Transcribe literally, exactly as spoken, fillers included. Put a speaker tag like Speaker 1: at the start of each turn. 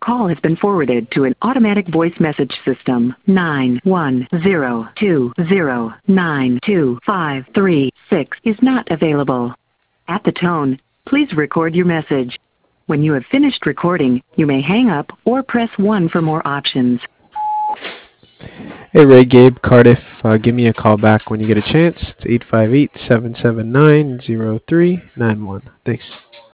Speaker 1: call has been forwarded to an automatic voice message system. nine one zero two zero nine two five three six is not available. At the tone, please record your message. When you have finished recording, you may hang up or press one for more options.
Speaker 2: Hey Ray, Gabe, Cardiff, uh, give me a call back when you get a chance. It's eight five eight, seven seven nine, zero three nine one. Thanks.